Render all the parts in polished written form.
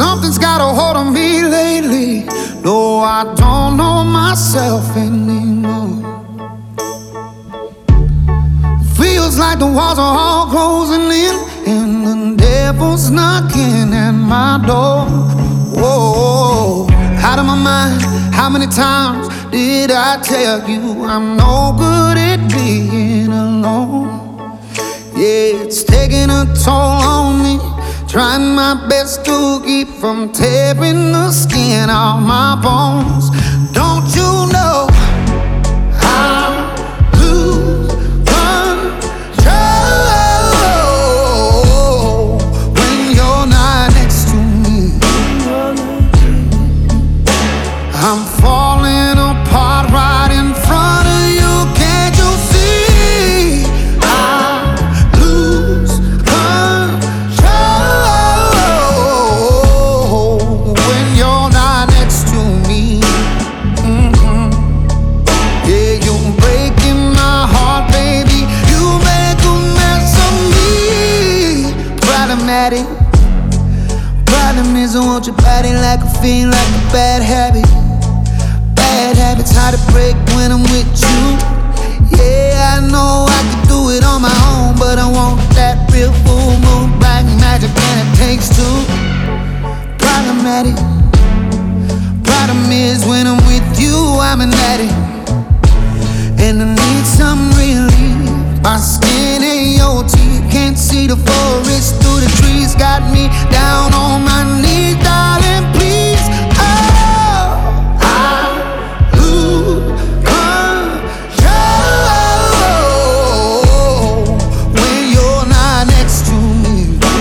Something's got a hold on me lately. No, I don't know myself anymore. Feels like the walls are all closing in, and the devil's knocking at my door. Whoa, out of my mind. How many times did I tell you I'm no good at being alone? Yeah, it's taking a toll on me. Trying my best to keep from tearing the skin off my bones. Don't you know I lose control when you're not next to me? I'm falling apart right in front of you. Can't you see? I lose control when you're not next to me. Yeah, you're breaking my heart, baby. You make a mess of me. Problematic. Problem is I want your body like a fiend, like a bad habit. Bad habits hard to break when I'm with you. Yeah, I know I can do it on my own, but I want that real full moon black magic, and it takes two. Problematic. Problem is when I'm with you, I'm an addict, and I need some relief. My skin ain't your teeth, can't see the forest through the trees. Got me down on my knees, darling, please. Oh, I lose control when you're not next to me.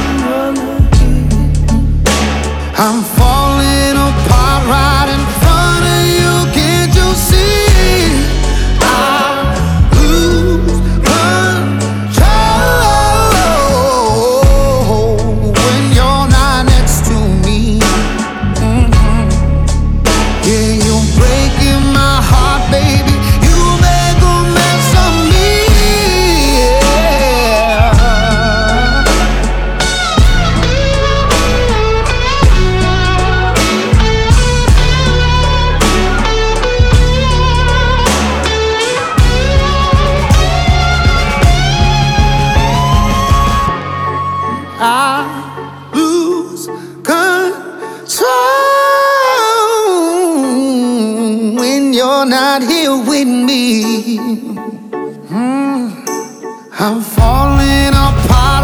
I'm falling apart right in front of you. Can't you see? I lose control when you're not next to me. Yeah, you're breaking my heart, baby. You make a mess of me. Yeah. I lose control when you're not here with me. I'm falling apart